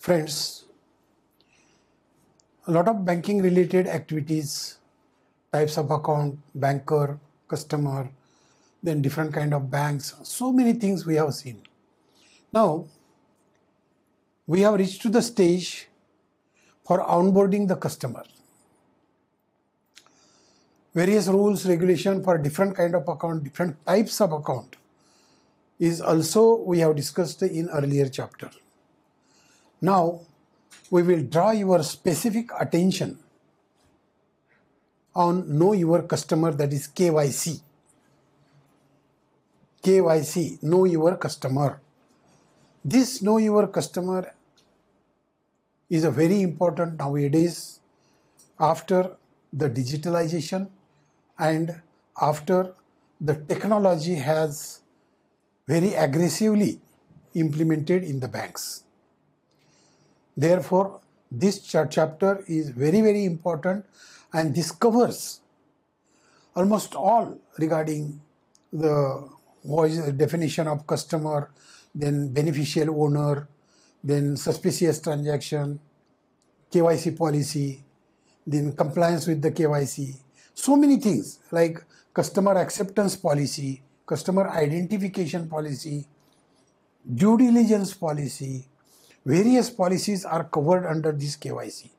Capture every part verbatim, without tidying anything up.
Friends, a lot of banking related activities, types of account, banker, customer, then different kind of banks, so many things we have seen. Now, we have reached to the stage for onboarding the customer. Various rules, regulation for different kind of account, different types of account is also we have discussed in earlier chapter. Now, we will draw your specific attention on Know Your Customer, that is K Y C. K Y C, Know Your Customer. This Know Your Customer is a very important nowadays after the digitalization and after the technology has very aggressively implemented in the banks. Therefore, this chapter is very, very important, and this covers almost all regarding the definition of customer, then beneficial owner, then suspicious transaction, K Y C policy, then compliance with the K Y C. So many things like customer acceptance policy, customer identification policy, due diligence policy. Various policies are covered under this K Y C.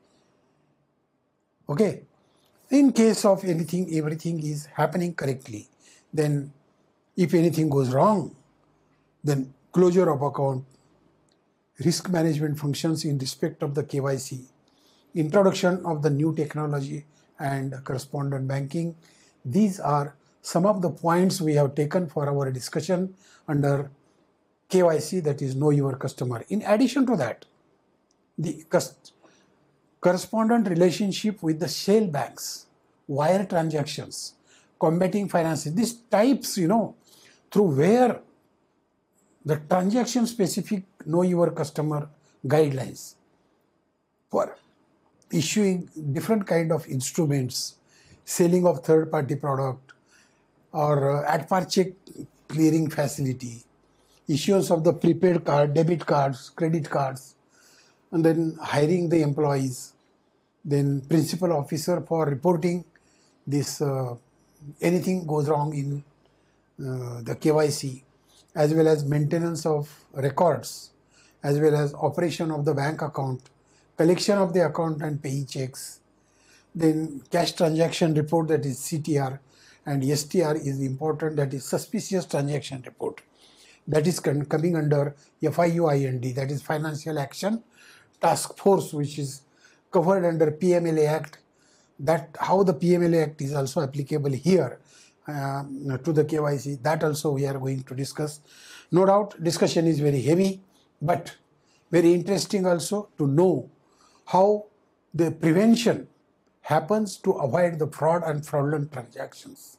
Okay. In case of anything, everything is happening correctly. Then if anything goes wrong, then closure of account, risk management functions in respect of the K Y C, introduction of the new technology and correspondent banking. These are some of the points we have taken for our discussion under K Y C, that is Know Your Customer. In addition to that, the correspondent relationship with the shell banks, wire transactions, combating finances, these types, you know, through where the transaction specific Know Your Customer guidelines for issuing different kind of instruments, selling of third party product, or uh, at par check clearing facility, issuance of the prepaid card, debit cards, credit cards, and then hiring the employees, then principal officer for reporting this, uh, anything goes wrong in uh, the K Y C, as well as maintenance of records, as well as operation of the bank account, collection of the account and payee checks, then cash transaction report, that is C T R, and S T R is important, that is suspicious transaction report. That is coming under F I U I N D, that is Financial Action Task Force, which is covered under P M L A Act. That how the P M L A Act is also applicable here uh, to the K Y C, that also we are going to discuss. No doubt discussion is very heavy, but very interesting also to know how the prevention happens to avoid the fraud and fraudulent transactions.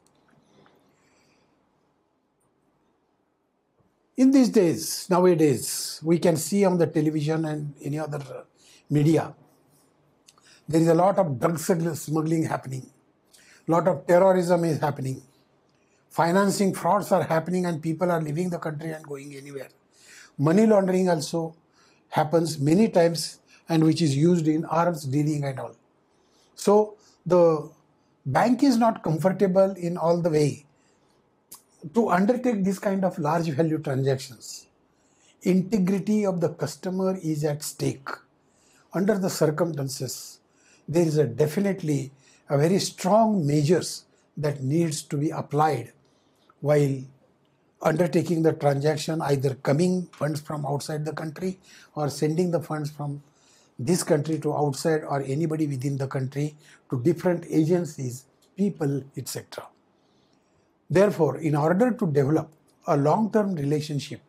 In these days, nowadays, we can see on the television and any other media, there is a lot of drug smuggling happening, a lot of terrorism is happening, financing frauds are happening, and people are leaving the country and going anywhere. Money laundering also happens many times, and which is used in arms dealing and all. So the bank is not comfortable in all the way to undertake this kind of large value transactions. Integrity of the customer is at stake. Under the circumstances, there is a definitely a very strong measures that needs to be applied while undertaking the transaction, either coming funds from outside the country or sending the funds from this country to outside, or anybody within the country to different agencies, people, et cetera. Therefore, in order to develop a long-term relationship,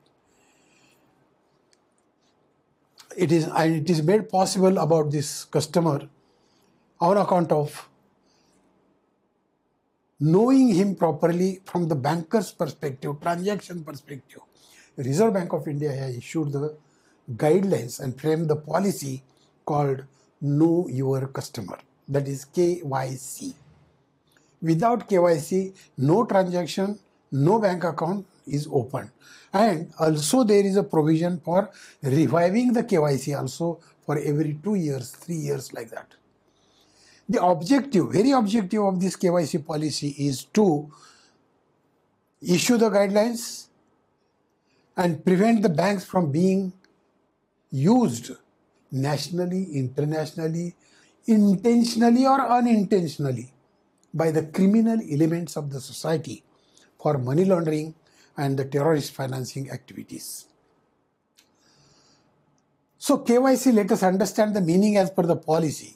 it is, and it is made possible about this customer on account of knowing him properly from the banker's perspective, transaction perspective. The Reserve Bank of India has issued the guidelines and framed the policy called Know Your Customer, that is K Y C. Without K Y C, no transaction, no bank account is opened. And also there is a provision for reviving the K Y C also for every two years, three years like that. The objective, very objective of this K Y C policy is to issue the guidelines and prevent the banks from being used nationally, internationally, intentionally or unintentionally by the criminal elements of the society for money laundering and the terrorist financing activities. So K Y C, let us understand the meaning as per the policy.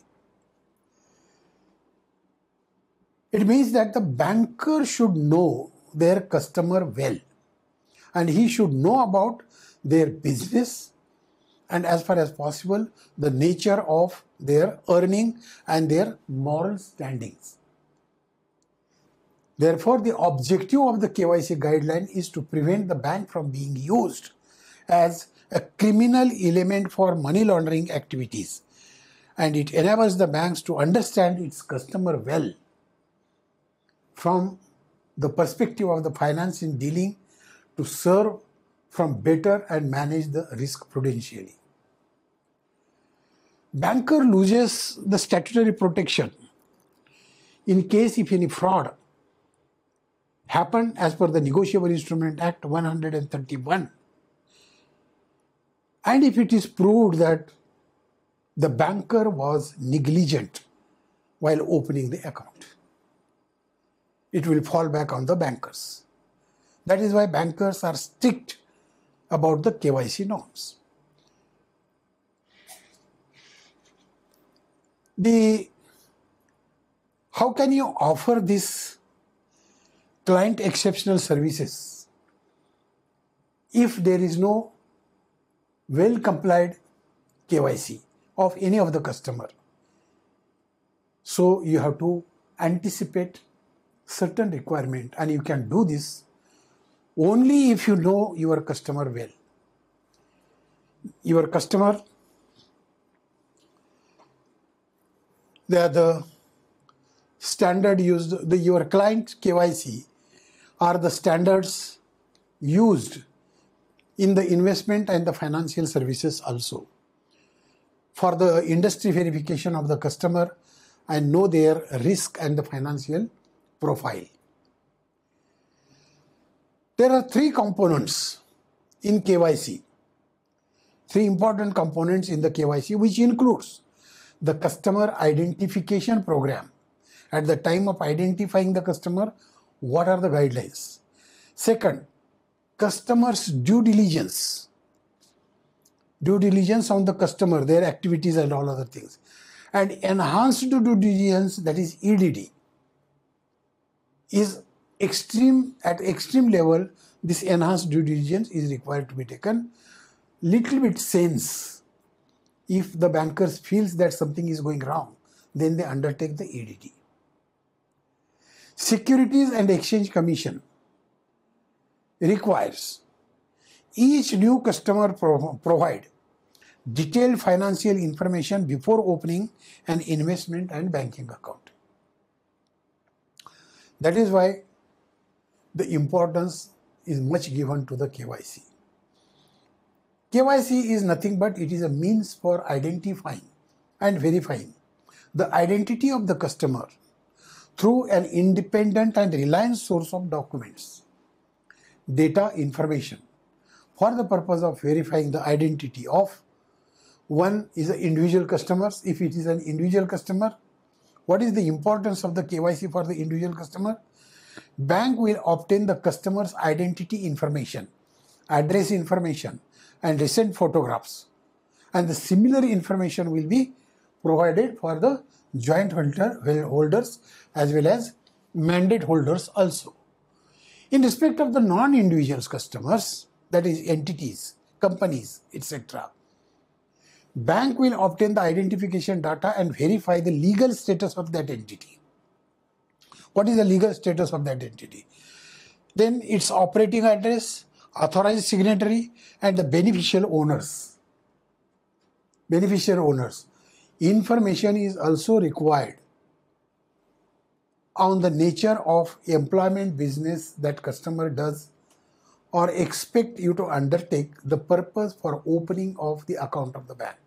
It means that the banker should know their customer well, and he should know about their business and as far as possible the nature of their earning and their moral standings. Therefore, the objective of the K Y C guideline is to prevent the bank from being used as a criminal element for money laundering activities, and it enables the banks to understand its customer well from the perspective of the finance in dealing to serve from better and manage the risk prudentially. Banker loses the statutory protection in case if any fraud happened as per the Negotiable Instrument Act one hundred thirty-one, and if it is proved that the banker was negligent while opening the account, it will fall back on the bankers. That is why bankers are strict about the K Y C norms. The, how can you offer this client exceptional services if there is no well complied K Y C of any of the customer? So you have to anticipate certain requirement, and you can do this only if you know your customer well. Your customer, they are the standard used, the, your client K Y C are the standards used in the investment and the financial services also for the industry verification of the customer and know their risk and the financial profile. There are three components in K Y C, three important components in the K Y C, which includes the customer identification program. At the time of identifying the customer, what are the guidelines? Second, customer's due diligence. Due diligence on the customer, their activities and all other things. And enhanced due diligence, that is E D D, is extreme, at extreme level, this enhanced due diligence is required to be taken. Little bit sense. If the bankers feels that something is going wrong, then they undertake the E D D. Securities and Exchange Commission requires each new customer pro provide detailed financial information before opening an investment and banking account. That is why the importance is much given to the K Y C. K Y C is nothing but it is a means for identifying and verifying the identity of the customer through an independent and reliable source of documents, data, information, for the purpose of verifying the identity of one is the individual customers. If it is an individual customer, what is the importance of the K Y C for the individual customer? Bank will obtain the customer's identity information, address information, and recent photographs. And the similar information will be provided for the joint holder, holders as well as mandate holders also. In respect of the non-individuals customers, that is entities, companies, et cetera, bank will obtain the identification data and verify the legal status of that entity. What is the legal status of that entity? Then its operating address, authorized signatory, and the beneficial owners. Beneficial owners. Information is also required on the nature of employment business that customer does or expect you to undertake, the purpose for opening of the account of the bank.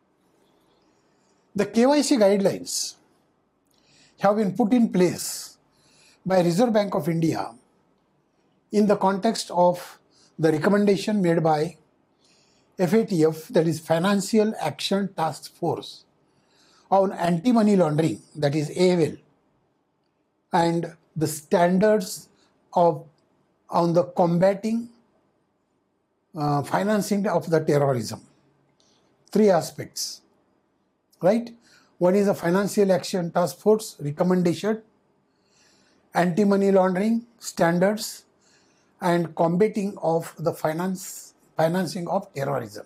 The K Y C guidelines have been put in place by Reserve Bank of India in the context of the recommendation made by F A T F, that is Financial Action Task Force, on anti-money laundering, that is A M L, and the standards of on the combating uh, financing of the terrorism. Three aspects, right? One is the Financial Action Task Force recommendation, anti-money laundering standards, and combating of the finance financing of terrorism.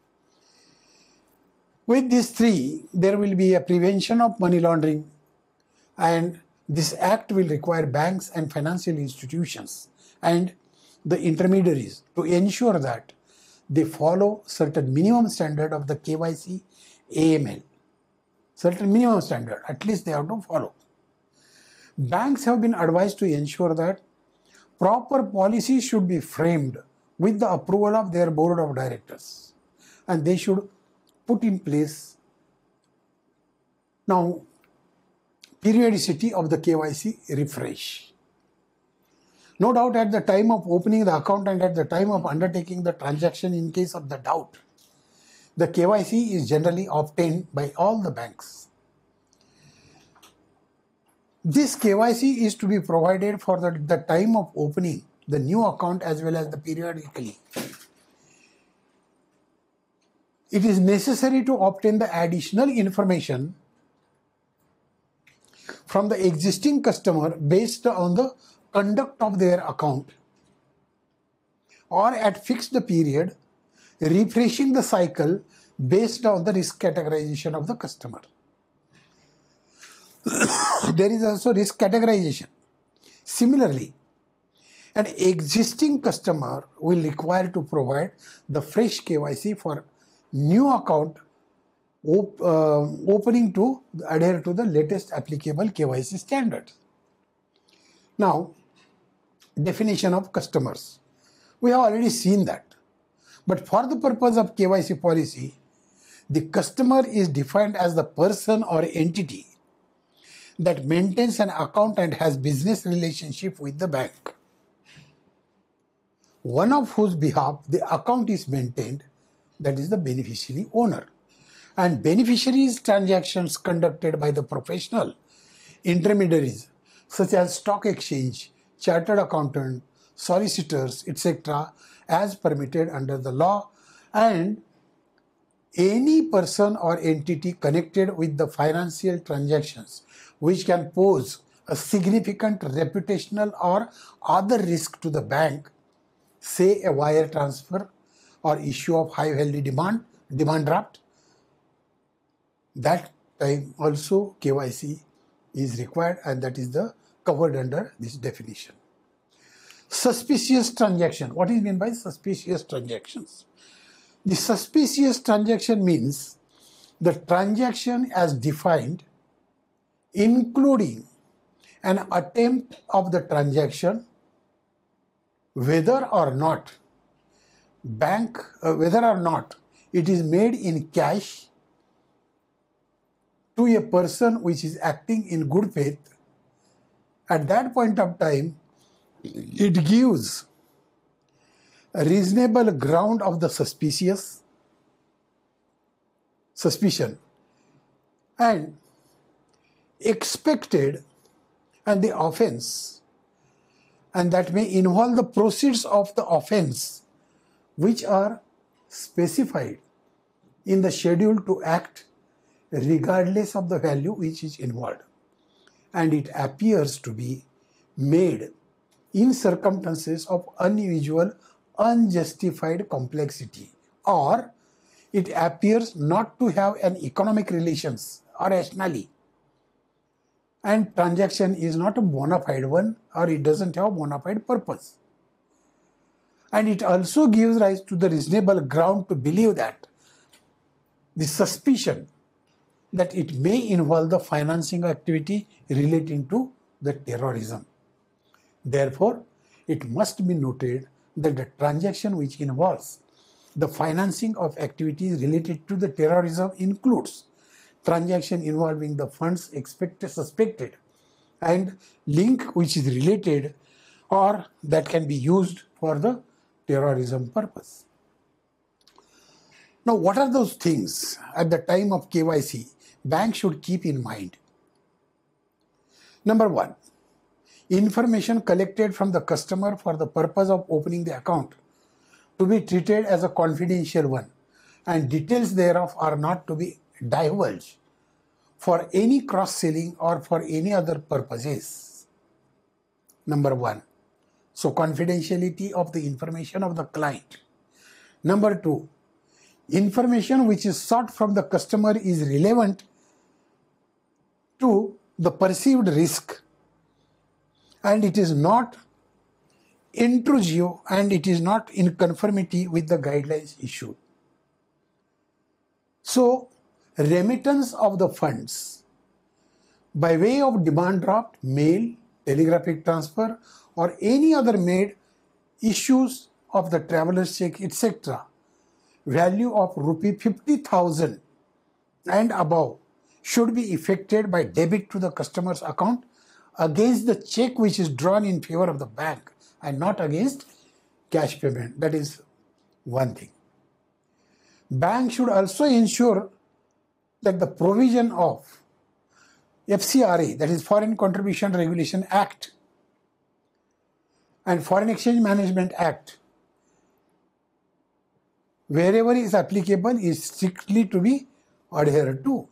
With these three, there will be a prevention of money laundering, and this act will require banks and financial institutions and the intermediaries to ensure that they follow certain minimum standard of the K Y C A M L. Certain minimum standard, at least they have to follow. Banks have been advised to ensure that proper policies should be framed with the approval of their board of directors, and they should put in place now periodicity of the K Y C refresh. No doubt at the time of opening the account and at the time of undertaking the transaction, in case of the doubt, the K Y C is generally obtained by all the banks. This K Y C is to be provided for the, the time of opening the new account as well as the periodically. It is necessary to obtain the additional information from the existing customer based on the conduct of their account, or at fixed period, refreshing the cycle based on the risk categorization of the customer. There is also risk categorization. Similarly, an existing customer will require to provide the fresh K Y C for new account op uh, opening to adhere to the latest applicable K Y C standards. Now, definition of customers. We have already seen that. But for the purpose of K Y C policy, the customer is defined as the person or entity that maintains an account and has business relationship with the bank, one of whose behalf the account is maintained, that is the beneficiary owner. And beneficiaries transactions conducted by the professional intermediaries such as stock exchange, chartered accountant, solicitors, et cetera, as permitted under the law, and any person or entity connected with the financial transactions which can pose a significant reputational or other risk to the bank, say a wire transfer or issue of high value demand, demand draft, that time also K Y C is required, and that is the covered under this definition. Suspicious transaction. What is meant by suspicious transactions? The suspicious transaction means the transaction as defined, including an attempt of the transaction, whether or not bank, uh, whether or not it is made in cash to a person which is acting in good faith. At that point of time, it gives a reasonable ground of the suspicious suspicion and expected and the offense, and that may involve the proceeds of the offense which are specified in the schedule to act regardless of the value which is involved, and it appears to be made in circumstances of unusual, unjustified complexity, or it appears not to have an economic relations or rationally, and transaction is not a bona fide one, or it doesn't have a bona fide purpose. And it also gives rise to the reasonable ground to believe that the suspicion that it may involve the financing activity relating to the terrorism. Therefore, it must be noted that the transaction which involves the financing of activities related to the terrorism includes transaction involving the funds expected, suspected and link which is related or that can be used for the terrorism purpose. Now, what are those things at the time of K Y C bank should keep in mind? Number one, information collected from the customer for the purpose of opening the account to be treated as a confidential one, and details thereof are not to be divulged for any cross-selling or for any other purposes. Number one, so confidentiality of the information of the client. Number two, information which is sought from the customer is relevant to the perceived risk and it is not intrusive and it is not in conformity with the guidelines issued. So, remittance of the funds by way of demand draft, mail, telegraphic transfer or any other made issues of the traveller's check, et cetera, value of rupee fifty thousand and above should be effected by debit to the customer's account against the check which is drawn in favor of the bank and not against cash payment. That is one thing. Bank should also ensure that the provision of F C R A, that is Foreign Contribution Regulation Act and Foreign Exchange Management Act, wherever is applicable is strictly to be adhered to.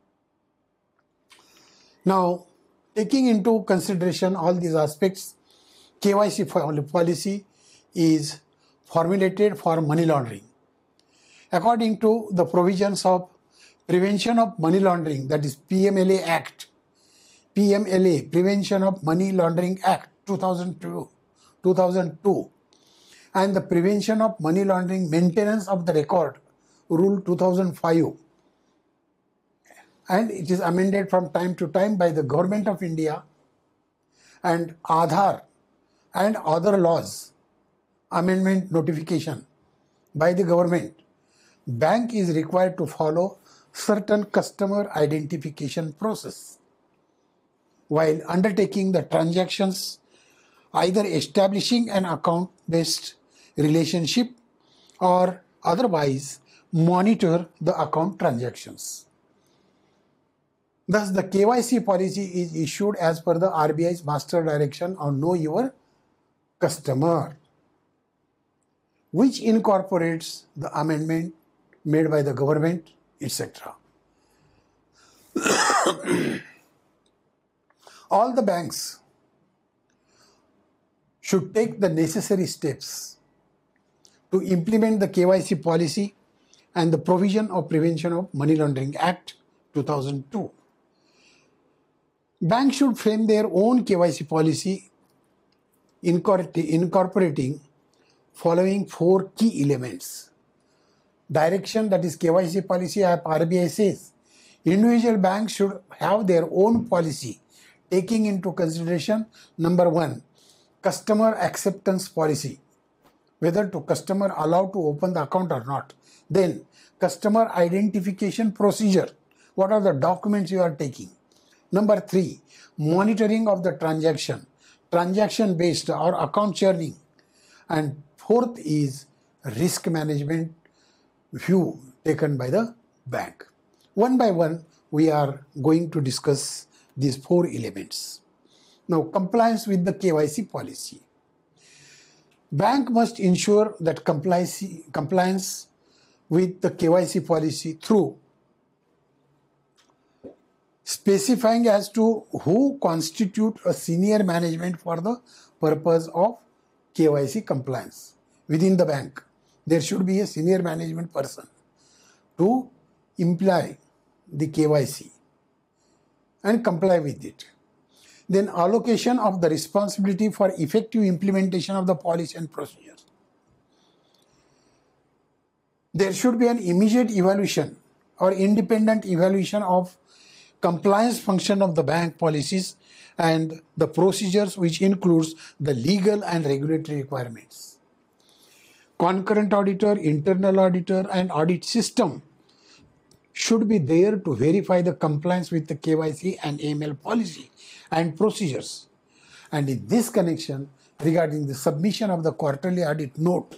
Now, taking into consideration all these aspects, K Y C policy is formulated for money laundering. According to the provisions of Prevention of Money Laundering, that is P M L A Act, P M L A, Prevention of Money Laundering Act two thousand two, and the Prevention of Money Laundering Maintenance of the Record, Rule two thousand five. And it is amended from time to time by the Government of India, and Aadhaar and other laws, amendment notification by the government. Bank is required to follow certain customer identification process while undertaking the transactions, either establishing an account-based relationship or otherwise monitor the account transactions. Thus, the K Y C policy is issued as per the R B I's Master Direction on Know Your Customer, which incorporates the amendment made by the government, et cetera. All the banks should take the necessary steps to implement the K Y C policy and the provision of Prevention of Money Laundering Act two thousand two. Banks should frame their own K Y C policy incorporating following four key elements. Direction, that is K Y C policy, R B I says individual banks should have their own policy taking into consideration, number one, customer acceptance policy, whether to customer allowed to open the account or not. Then customer identification procedure, what are the documents you are taking. Number three, monitoring of the transaction, transaction based or account churning. And fourth is risk management view taken by the bank. One by one, we are going to discuss these four elements. Now, compliance with the K Y C policy. Bank must ensure that compliance, compliance with the K Y C policy through specifying as to who constitute a senior management for the purpose of K Y C compliance. Within the bank, there should be a senior management person to imply the K Y C and comply with it. Then allocation of the responsibility for effective implementation of the policy and procedures. There should be an immediate evaluation or independent evaluation of compliance function of the bank policies and the procedures, which includes the legal and regulatory requirements. Concurrent auditor, internal auditor, and audit system should be there to verify the compliance with the K Y C and A M L policy and procedures. And in this connection, regarding the submission of the quarterly audit note,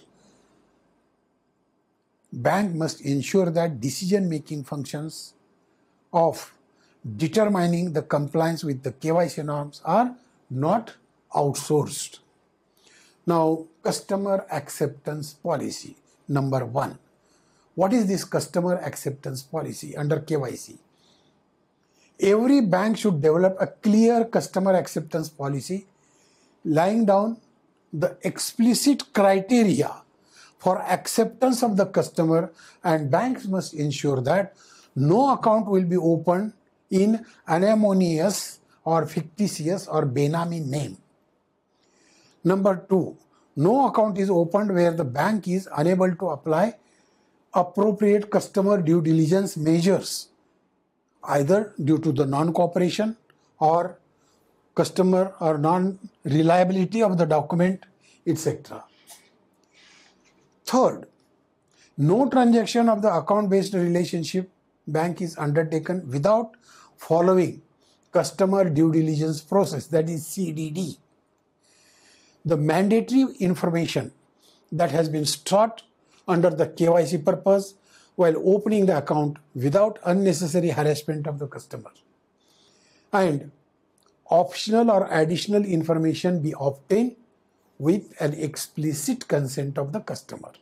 bank must ensure that decision-making functions of determining the compliance with the K Y C norms are not outsourced. Now, customer acceptance policy, number one. What is this customer acceptance policy under K Y C? Every bank should develop a clear customer acceptance policy, laying down the explicit criteria for acceptance of the customer, and banks must ensure that no account will be opened in anonymous or fictitious or benami name. Number two, no account is opened where the bank is unable to apply appropriate customer due diligence measures, either due to the non-cooperation or customer or non-reliability of the document, et cetera. Third, no transaction of the account-based relationship bank is undertaken without following customer due diligence process, that is C D D. The mandatory information that has been sought under the K Y C purpose while opening the account without unnecessary harassment of the customer. And optional or additional information be obtained with an explicit consent of the customer.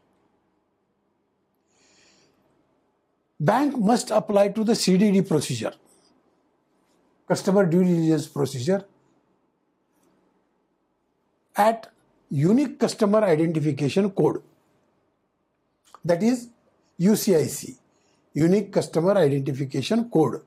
Bank must apply to the C D D procedure, customer due diligence procedure, at unique customer identification code, that is U C I C, unique customer identification code.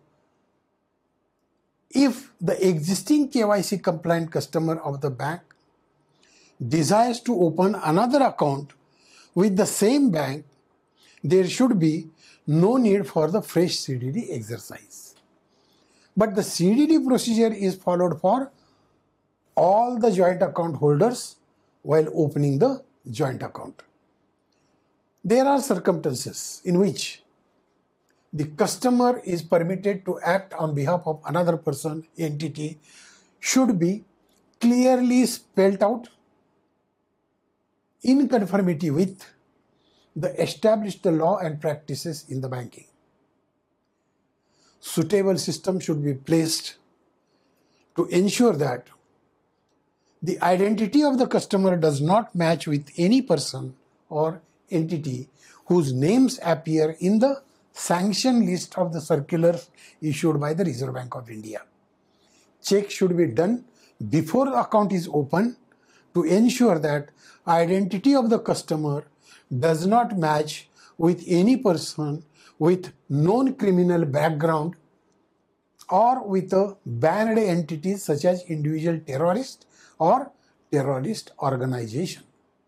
If the existing K Y C compliant customer of the bank desires to open another account with the same bank, there should be no need for the fresh C D D exercise. But the C D D procedure is followed for all the joint account holders while opening the joint account. There are circumstances in which the customer is permitted to act on behalf of another person, entity, should be clearly spelled out in conformity with the established law and practices in the banking. Suitable system should be placed to ensure that the identity of the customer does not match with any person or entity whose names appear in the sanction list of the circulars issued by the Reserve Bank of India. Check should be done before the account is opened to ensure that identity of the customer does not match with any person with known criminal background or with a banned entities such as individual terrorist or terrorist organization.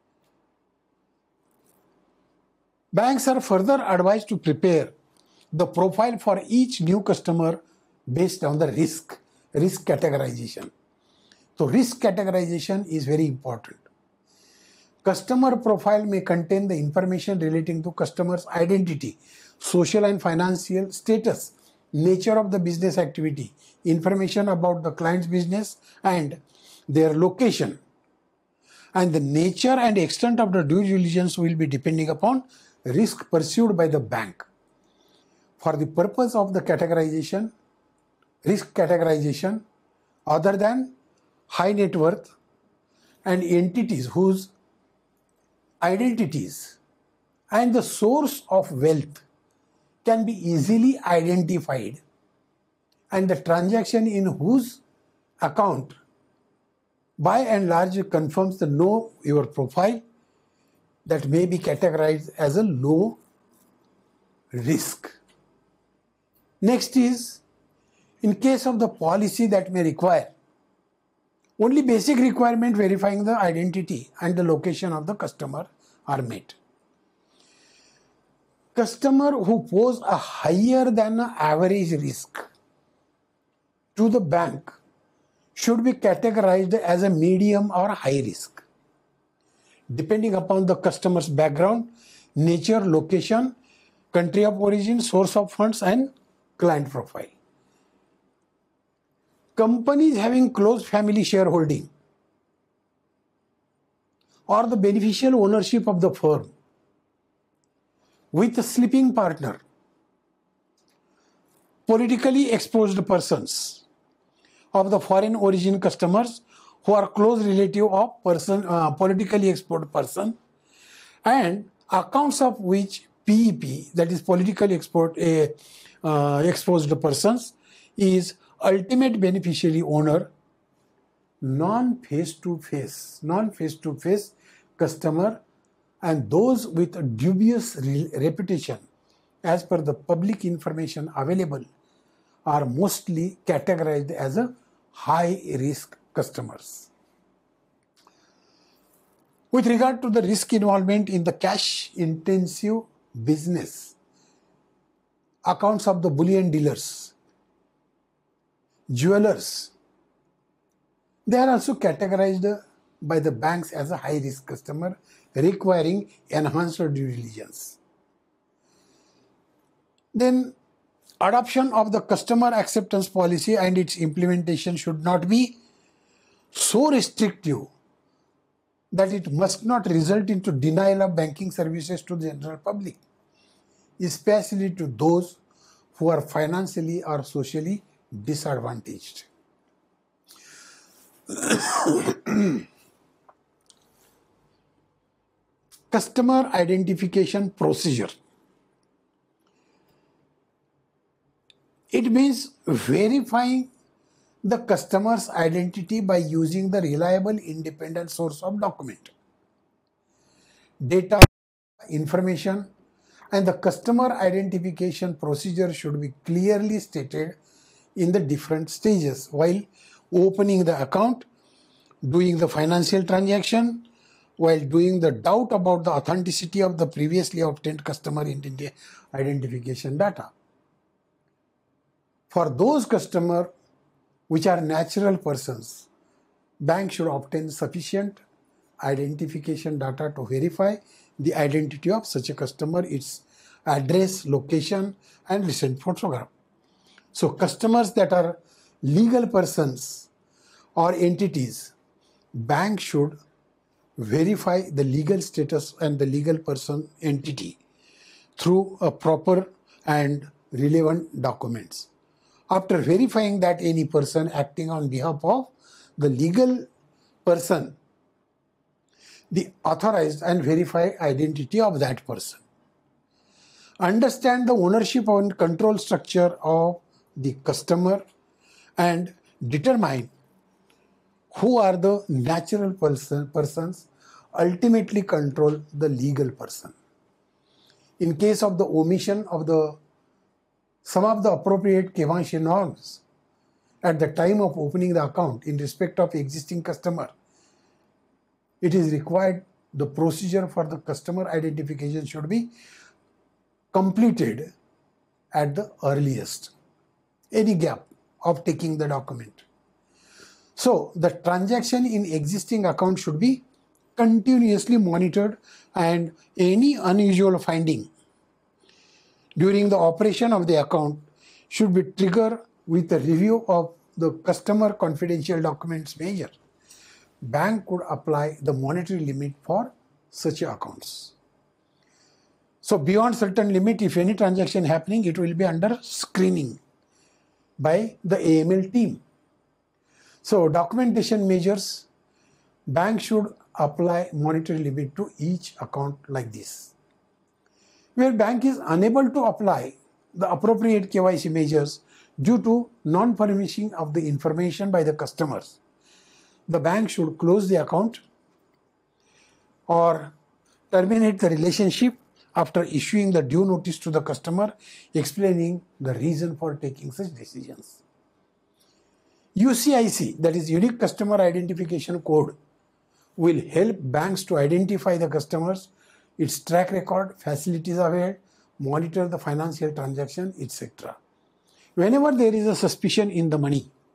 Banks are further advised to prepare the profile for each new customer based on the risk, risk categorization. So risk categorization is very important. Customer profile may contain the information relating to customer's identity, social and financial status, nature of the business activity, information about the client's business and their location. And the nature and extent of the due diligence will be depending upon risk pursued by the bank. For the purpose of the categorization, risk categorization, other than high net worth and entities whose identities and the source of wealth can be easily identified and the transaction in whose account by and large confirms the know your profile, that may be categorized as a low risk. Next is, in case of the policy that may require only basic requirement verifying the identity and the location of the customer are met. Customer who pose a higher than average risk to the bank should be categorized as a medium or high risk, depending upon the customer's background, nature, location, country of origin, source of funds, and client profile. Companies having close family shareholding or the beneficial ownership of the firm with a sleeping partner, politically exposed persons of the foreign origin customers who are close relative of person, uh, politically exposed person, and accounts of which P E P, that is politically exposed, uh, uh, exposed persons, is ultimate beneficiary owner, non-face-to-face, non-face-to-face customer, and those with dubious re reputation as per the public information available are mostly categorized as a high-risk customers. With regard to the risk involvement in the cash-intensive business, accounts of the bullion dealers, jewelers, they are also categorized by the banks as a high-risk customer requiring enhanced due diligence. Then, adoption of the customer acceptance policy and its implementation should not be so restrictive that it must not result into denial of banking services to the general public, especially to those who are financially or socially disadvantaged. Customer identification procedure. It means verifying the customer's identity by using the reliable independent source of document, data, information, and the customer identification procedure should be clearly stated in the different stages while opening the account, doing the financial transaction, while doing the doubt about the authenticity of the previously obtained customer identification data. For those customers which are natural persons, bank should obtain sufficient identification data to verify the identity of such a customer, its address, location, and recent photograph. So customers that are legal persons or entities, bank should verify the legal status and the legal person entity through a proper and relevant documents. After verifying that any person acting on behalf of the legal person, the authorized and verified identity of that person. Understand the ownership and control structure of the customer and determine who are the natural person, persons ultimately control the legal person. In case of the omission of the some of the appropriate K Y C norms at the time of opening the account in respect of existing customer, it is required the procedure for the customer identification should be completed at the earliest, any gap of taking the document. So the transaction in existing account should be continuously monitored, and any unusual finding during the operation of the account should be triggered with a review of the customer confidential documents measure. Bank could apply the monetary limit for such accounts. So beyond certain limit, if any transaction happening, it will be under screening by the A M L team. So documentation measures, bank should apply monetary limit to each account like this. Where bank is unable to apply the appropriate K Y C measures due to non-furnishing of the information by the customers, the bank should close the account or terminate the relationship after issuing the due notice to the customer explaining the reason for taking such decisions. U C I C, that is Unique Customer Identification Code, will help banks to identify the customers, its track record, facilities available, monitor the financial transaction, et cetera. Whenever there is a suspicion in the money,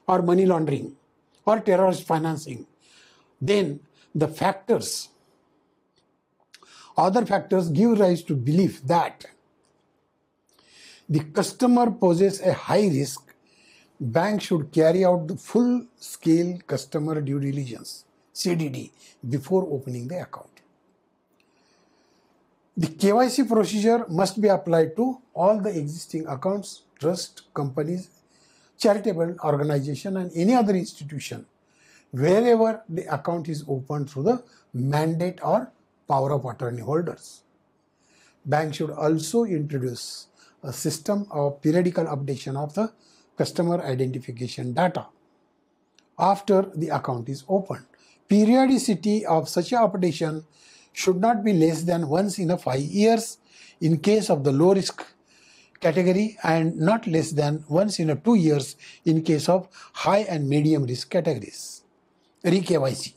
or money laundering or terrorist financing, then the factors, other factors give rise to belief that the customer poses a high risk. Bank should carry out the full-scale customer due diligence, C D D, before opening the account. The K Y C procedure must be applied to all the existing accounts, trust, companies, charitable organization and any other institution wherever the account is opened through the mandate or power of attorney holders. Bank should also introduce a system of periodical updation of the customer identification data after the account is opened. Periodicity of such a updation should not be less than once in a five years in case of the low risk category and not less than once in a two years in case of high and medium risk categories. Re-K Y C.